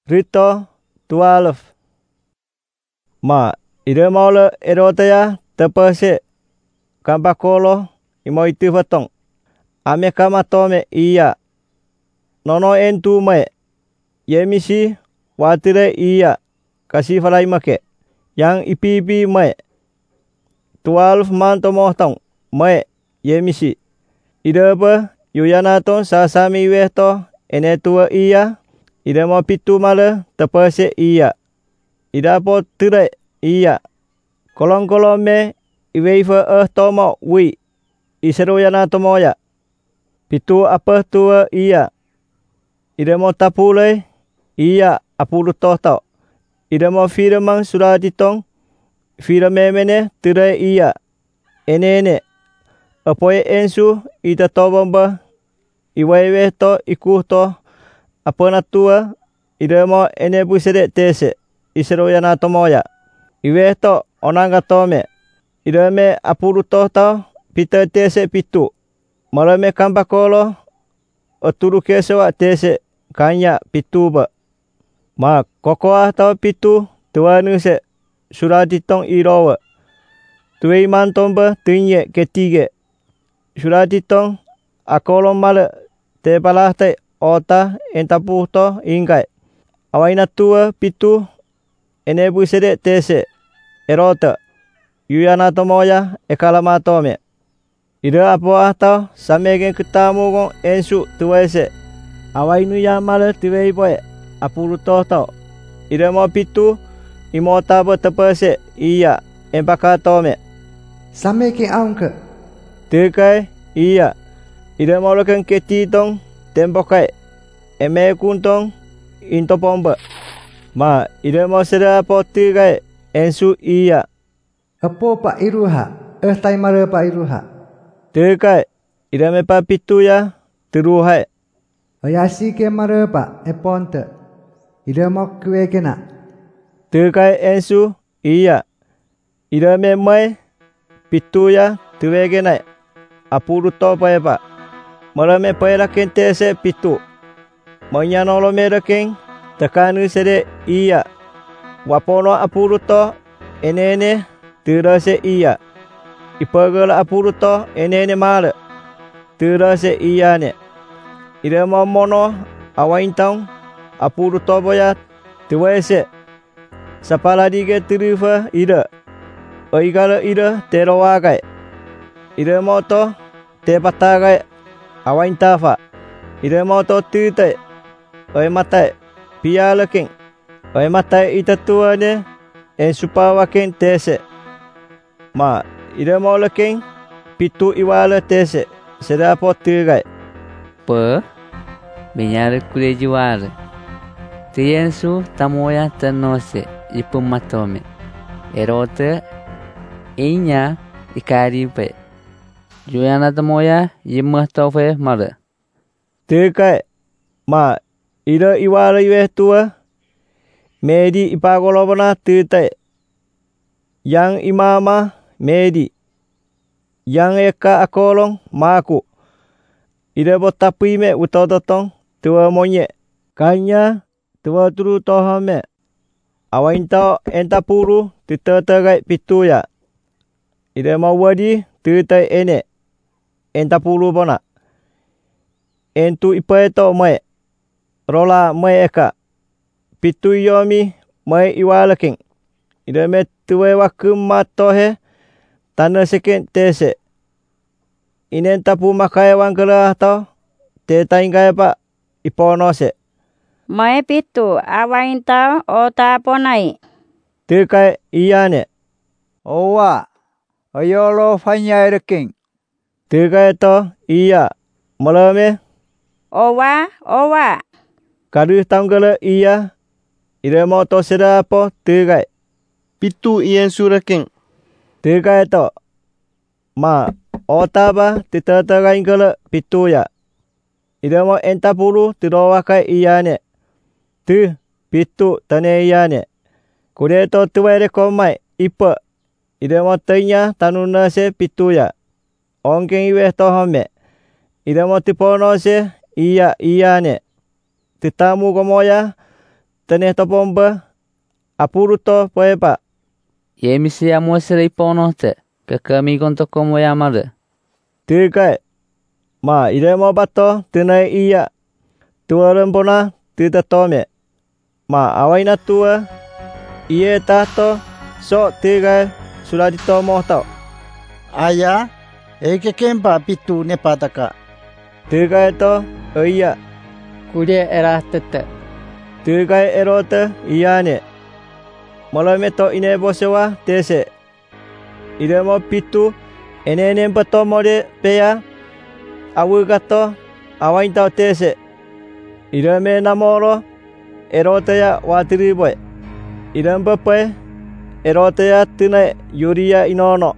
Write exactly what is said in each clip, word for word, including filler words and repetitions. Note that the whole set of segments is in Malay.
Rito twelve. Ma ida maula erotaya tepase kambakolo imoiti fatong. Ame kama tome iya. Nono entu me. Yemisi watire iya. Kasih falai make. Yang ipipi me. Twelve manto mohtong me. Yemisi. Ida apa yuyanaton sasami wehto ene tua iya. Ida mau pitu mala tepase iya. Ida po tire iya. Kolong-kolong me iweifa eh tomo wi. Isero yana tomoya. Pitu apa tua iya. Ida mau tapule iya apulu tohto. Ida mau firman suratitong. Firme mene tire iya. Ene-ene. Apoe ensu ita tobomba. Iwaiwe to ikuto. Apana tua ida mo ene busede tese isero yana tomoya iwe to onanga tome ida me apuru tohta pita tese pitu malame kambakolo oturu kesewa tese kanya pituba ma kokoa ta pitu tuanu se suratitong irowa tuei mantomba tunye ketige suratitong akolom mala te palahte ota entapuhto ingkai. Awaina tua pitu enebu sede tese erota yuyana tomoya ekalama tome. Ida apo atau samegen ketamu gon ensu tuwese. Awainu ya mala tuwei poe apulu tohto. Ida mo pitu imota bo tepese iya empaka tome. Sameke aungke. Tekai iya. Ida mo loken ketitong tempokai eme kuntong into pomba ma ida mo sera poti kai ensu iya apo pa iruha eh tai mare pa iruha tekai ida me pa pitu ya teruhai ayasi ke mare pa eponte ida mo kwe kena tekai ensu iya ida me mai pitu ya tuwe kenai apuru to pa pa malame paira kente se pitu. Manyano lo merekeng tekanu sede iya. Wapono apuru to enene tira se iya. Ipagala apuru to enene mala tira se iya ne. Ida mono awaintang apuru to boya tuwese. Sapala dige tirifa ida. Oigala ida terowagai. Ida moto te patagai awain tafa ida moto tute oi matai pia leking oi matai ita tua ne en supawa ken tese ma ida mo leking pitu iwala tese sedapo tigai pe benyar kule juara tiensu tamoya tenose ipumatome erote inya ikaripe Juyana tamoya yimah taufe mala. Tekai ma ida iwala iwe tua medi ipagolobana tetai yang imama medi yang eka akolong maku ida botapi me utototong tua monye kanya tua turu tohame awaintau entapuru titatai pitu ya ida mawadi tetai ene entapulu bona entu ipaeto mai rola mai eka pitu yomi mai iwalaking ida me tuwe wakum matohe tana seken tese inen tapu makai wangkala atau te taingai pa iponose mai pitu awain tau ota ponai tekai iyane owa ayolo fanya ereking tekai to iya malame owa owa kadu tanggala iya ida moto sedapo tekai pitu ien suraking tekai to ma otaba titatagai kala pitu ya ida mo entapulu tirowakai iyane tu pitu tane iyane kude to tuwere komai ipa ida mo tanya tanuna se pitu ya ongkeng iwe tohome ida mo tipono se iya iyane titamu gomoya teneh topomba apuruto poepa. Ye misi amosere iponote ke kami kontoko moyamare. Tikai. Ma iremo bato tenai iya. Tua rempona tita tome. Ma awaina tua iye tato so tikai sudah ditomo tau. Ayah, eke kempa pitu nepataka. Tikai to iya. Kude era tete. Tikai erote iyane. Malame to inebo sewa tese. Iremo pitu enene batomo de peya. Awu gato awain tau tese. Ireme namoro erote ya watiri boy. Iremba pe erote ya tine yuria inono.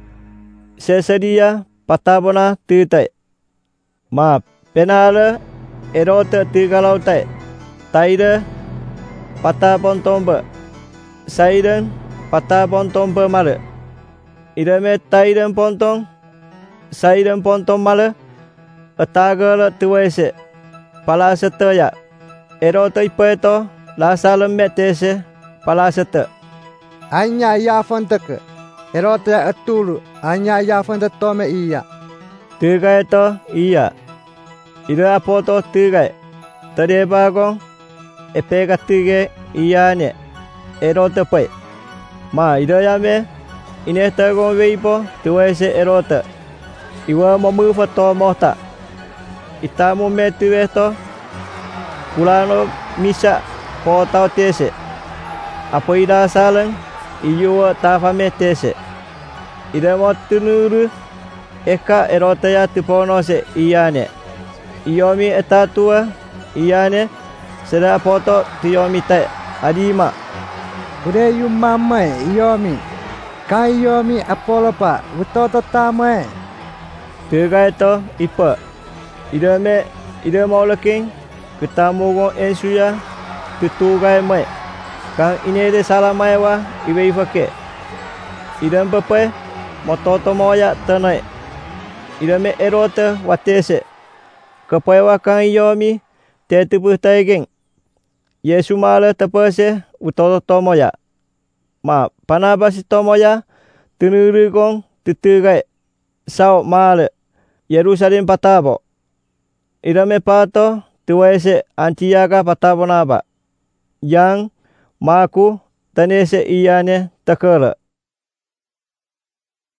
Sesedia patabona titai. Ma penale erote tigalau tai. Taide patabon tombe. Saiden patabon tombe male. Ireme taiden pontong. Saiden pontong male. Atagala tuwese. Pala setaya. Erote ipeto la salem metese pala sete. Anya ya fonteke. Erote atulu. Anya ya fonte tome iya. Tigai to iya. Ira apoto tigai. Tade bagong. Epega tige iya ne. Erote pe. Ma ira yame. Inesta gon weipo tuwese erote. Iwa momu foto mohta. Itamu metu esto. Kulano misa po tau tese. Apo ida saleng. Iyuwa tafame tese. Ida mo tunuru. Eka erote ya tupono se iyane. Iyomi etatua iyane. Seda poto tiyomi te adima. Kude yu mamae iyomi. Kai iyomi apolopa. Utoto tamae. Tigai to ipa. Ida me ida mau leking. Ketamu gon ensuya. Tutugai me. Kang ini de salamai wa iwe ifake. Ida mpepe. Mototo moya tenai. Ida me erote watese. Kepewa kang iyomi. Te tubuh taigeng. Yesu male tepese utoto tomoya. Ma panabasi tomoya. Tenuru gong tutugai. Sao male. Yerusalem patabo. Ida me pato tuwese Antiaga patabo naba. Yang maku tanese iyane takele.